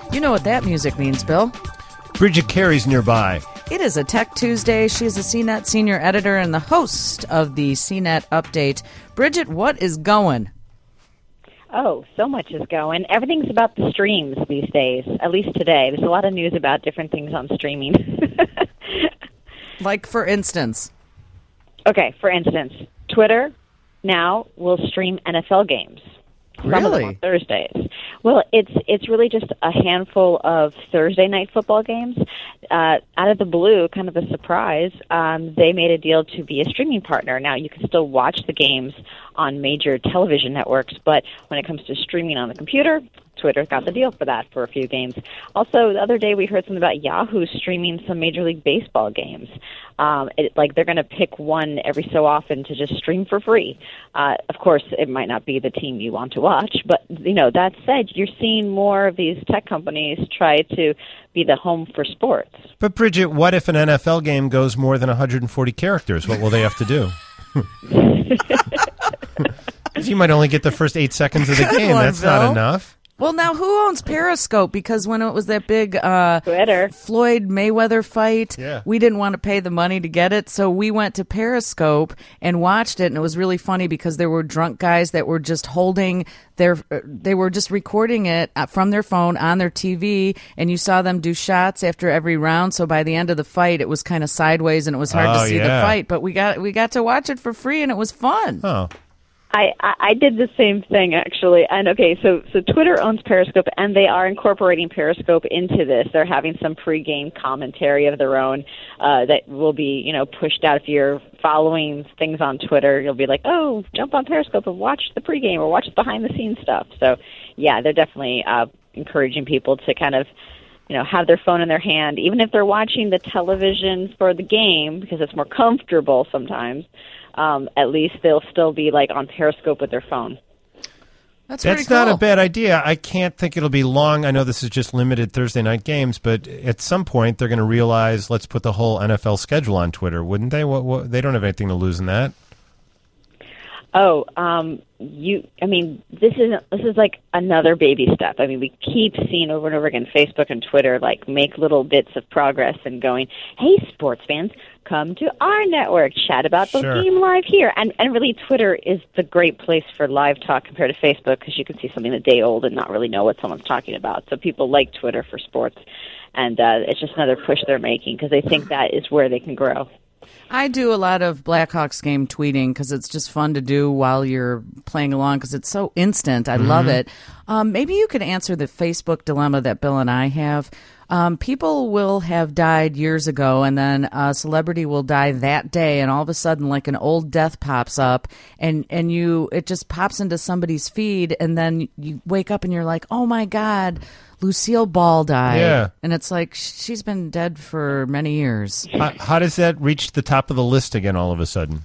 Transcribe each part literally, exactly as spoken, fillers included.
You know what that music means, Bill. Bridget Carey's nearby. It is a Tech Tuesday. She is a C net senior editor and the host of the C net Update. Bridget, what is going? Oh, so much is going. Everything's about the streams these days, at least today. There's a lot of news about different things on streaming. Like, for instance? Okay, for instance, Twitter now will stream N F L games. Some Really? of them on Thursdays. Well, it's it's really just a handful of Thursday night football games. Uh, out of the blue, kind of a surprise, um, they made a deal to be a streaming partner. Now, you can still watch the games on major television networks, but when it comes to streaming on the computer, Twitter got the deal for that for a few games. Also, the other day we heard something about Yahoo streaming some Major League Baseball games. Um, it, like they're going to pick one every so often to just stream for free. Uh, of course, it might not be the team you want to watch, but you know that said, you're seeing more of these tech companies try to be the home for sports. But Bridget, what if an N F L game goes more than one hundred forty characters? What will they have to do? You might only get the first eight seconds of the Good game. one, That's Bill. not enough. Well, now, who owns Periscope? Because when it was that big uh, Twitter. Floyd Mayweather fight, Yeah. we didn't want to pay the money to get it, so we went to Periscope and watched it, and it was really funny because there were drunk guys that were just holding their, uh, they were just recording it uh, from their phone on their T V, and you saw them do shots after every round, so by the end of the fight, it was kind of sideways, and it was hard Oh, to see yeah. the fight, but we got we got to watch it for free, and it was fun. Oh. I, I I did the same thing, actually. And, okay, so, so Twitter owns Periscope, and they are incorporating Periscope into this. They're having some pregame commentary of their own uh, that will be, you know, pushed out. If you're following things on Twitter, you'll be like, oh, jump on Periscope and watch the pregame or watch the behind-the-scenes stuff. So, yeah, they're definitely uh, encouraging people to kind of, you know, have their phone in their hand, even if they're watching the television for the game, because it's more comfortable sometimes. Um, at least they'll still be like on Periscope with their phone. That's, That's pretty not cool. a bad idea. I can't think it'll be long. I know this is just limited Thursday night games, but at some point they're going to realize, let's put the whole N F L schedule on Twitter, wouldn't they? What, what, they don't have anything to lose in that. Oh, um, you. I mean, this is this is like another baby step. I mean, we keep seeing over and over again Facebook and Twitter like make little bits of progress and going, hey, sports fans, come to our network, chat about the Sure. game live here. And and really, Twitter is the great place for live talk compared to Facebook because you can see something a day old and not really know what someone's talking about. So people like Twitter for sports, and uh, it's just another push they're making because they think that is where they can grow. I do a lot of Blackhawks game tweeting because it's just fun to do while you're playing along because it's so instant. I love it. Um, maybe you could answer the Facebook dilemma that Bill and I have. Um, people will have died years ago, and then a celebrity will die that day, and all of a sudden, like an old death pops up, and, and you it just pops into somebody's feed, and then you wake up and you're like, oh my God, Lucille Ball died. Yeah. And it's like, she's been dead for many years. How, how does that reach the top of the list again all of a sudden?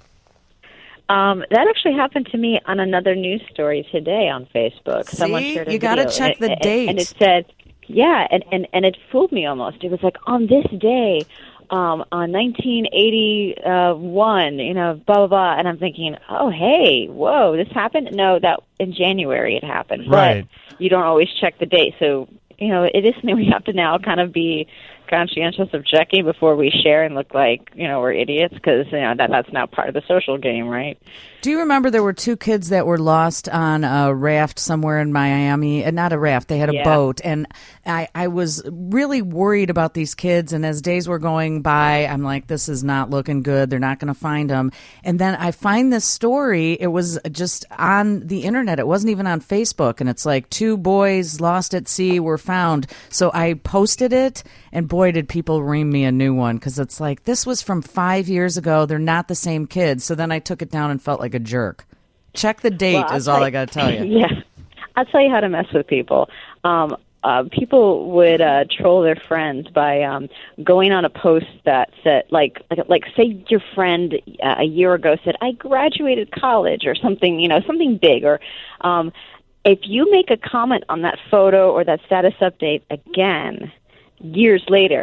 Um, that actually happened to me on another news story today on Facebook. See? Someone shared a You gotta video, check and the it, date. And it said, yeah, and, and, and it fooled me almost. It was like, on this day, um, on nineteen eighty-one, you know, blah, blah, blah. And I'm thinking, oh, hey, whoa, this happened? No, that in January it happened. Right. But you don't always check the date. So, you know, it is something we have to now kind of be conscientious of checking before we share and look like, you know, we're idiots because, you know, that, that's now part of the social game, right? Do you remember there were two kids that were lost on a raft somewhere in Miami? And not a raft, they had a Yeah. boat. And I, I was really worried about these kids. And as days were going by, I'm like, this is not looking good. They're not going to find them. And then I find this story. It was just on the internet. It wasn't even on Facebook. And it's like two boys lost at sea were found. So I posted it. And boy, did people ream me a new one because it's like, this was from five years ago. They're not the same kids. So then I took it down and felt like a jerk. Check the date Well, I'll is all tell I got to tell you. Yeah. I'll tell you how to mess with people. Um, uh, people would uh, troll their friends by um, going on a post that said, like, like, like, say your friend uh, a year ago said, I graduated college or something, you know, something big. Or um, if you make a comment on that photo or that status update again, years later,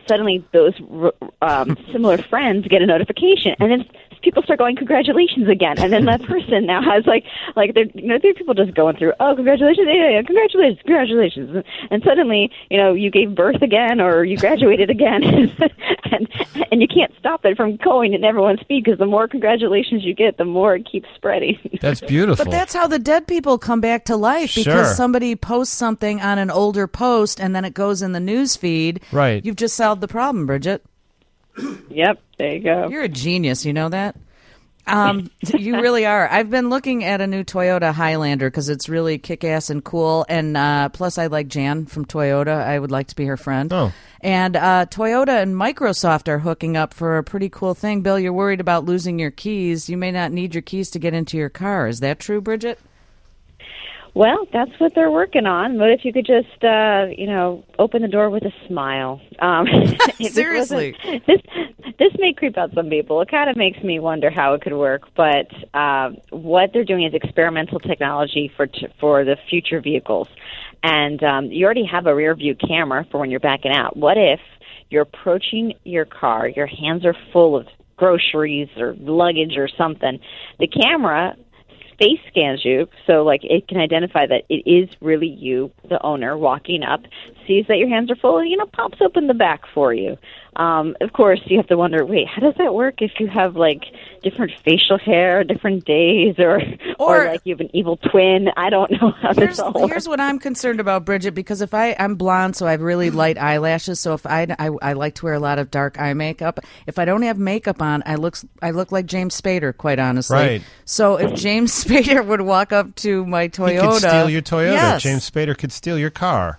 suddenly those um, similar friends get a notification, and then people start going, congratulations again. And then that person now has like, like they're, you know, there are people just going through, oh, congratulations, yeah, yeah, congratulations, congratulations. And suddenly, you know, you gave birth again or you graduated again. and, and you can't stop it from going in everyone's feed because the more congratulations you get, the more it keeps spreading. That's beautiful. But that's how the dead people come back to life Sure. because somebody posts something on an older post and then it goes in the news feed. Right. You've just solved the problem, Bridget. Yep, there you go. You're a genius, you know that? Um, you really are. I've been looking at a new Toyota Highlander because it's really kick-ass and cool. And uh, plus, I like Jan from Toyota. I would like to be her friend. Oh. And uh, Toyota and Microsoft are hooking up for a pretty cool thing. Bill, you're worried about losing your keys. You may not need your keys to get into your car. Is that true, Bridget? Well, that's what they're working on. What if you could just, uh, you know, open the door with a smile? Um, Seriously. This, this may creep out some people. It kind of makes me wonder how it could work. But um, what they're doing is experimental technology for t- for the future vehicles. And um, you already have a rear view camera for when you're backing out. What if you're approaching your car, your hands are full of groceries or luggage or something, the camera face scans you, so like it can identify that it is really you, the owner, walking up, sees that your hands are full, and you know pops open the back for you. Um, of course, you have to wonder, wait, how does that work if you have like different facial hair, different days, or or, Or- like you have an evil twin? I don't know how Here's, this all works. here's what I'm concerned about, Bridget, because if I, I'm blonde, so I have really light eyelashes, so if I, I, I like to wear a lot of dark eye makeup. If I don't have makeup on, I look, I look like James Spader, quite honestly. Right. So if James Spader would walk up to my Toyota... He could steal your Toyota. Yes. James Spader could steal your car.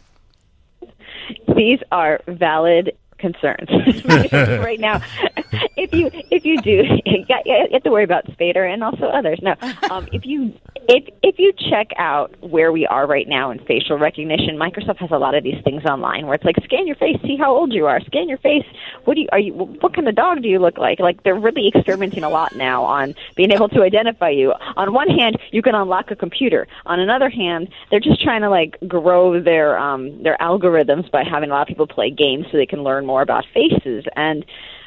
These are valid concerns right now. If you if you do, you have to worry about Spader and also others. No, um, if you if if you check out where we are right now in facial recognition, Microsoft has a lot of these things online where it's like scan your face, see how old you are, scan your face. What do you are you? What kind of dog do you look like? Like they're really experimenting a lot now on being able to identify you. On one hand, you can unlock a computer. On another hand, they're just trying to like grow their um their algorithms by having a lot of people play games so they can learn more about faces. And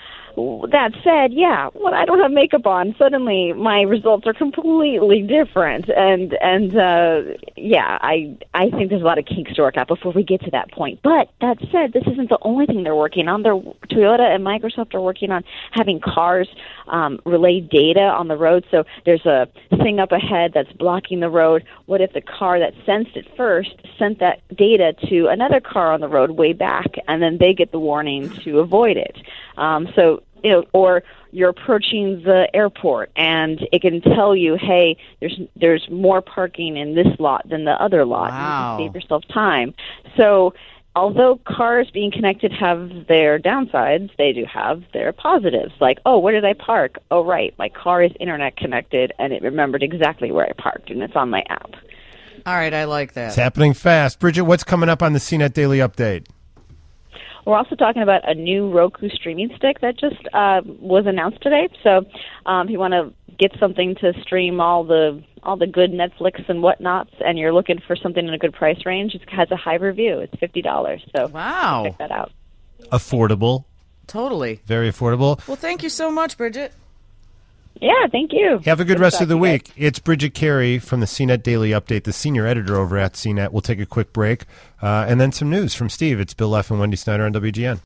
that said, yeah, when I don't have makeup on, suddenly my results are completely different. And and uh, yeah, I I think there's a lot of kinks to work out before we get to that point. But that said, this isn't the only thing they're working on. They're, Toyota and Microsoft are working on having cars um, relay data on the road. So there's a thing up ahead that's blocking the road. What if the car that sensed it first sent that data to another car on the road way back, and then they get the warning to avoid it? Um, so, you know, or you're approaching the airport and it can tell you, hey, there's there's more parking in this lot than the other lot. Wow. You can save yourself time. So although cars being connected have their downsides, they do have their positives. Like, oh, where did I park? Oh, right, my car is internet connected and it remembered exactly where I parked and it's on my app. All right, I like that. It's happening fast. Bridget, what's coming up on the C net Daily Update? We're also talking about a new Roku streaming stick that just uh, was announced today. So um, if you want to get something to stream all the all the good Netflix and whatnots, and you're looking for something in a good price range, it has a high review. It's fifty dollars. So Wow. check that out. Affordable. Totally. Very affordable. Well, thank you so much, Bridget. Yeah, thank you. Have a good Good rest of the talking, guys. week. It's Bridget Carey from the C net Daily Update, the senior editor over at C net. We'll take a quick break, uh, and then some news from Steve. It's Bill Leff and Wendy Snyder on W G N.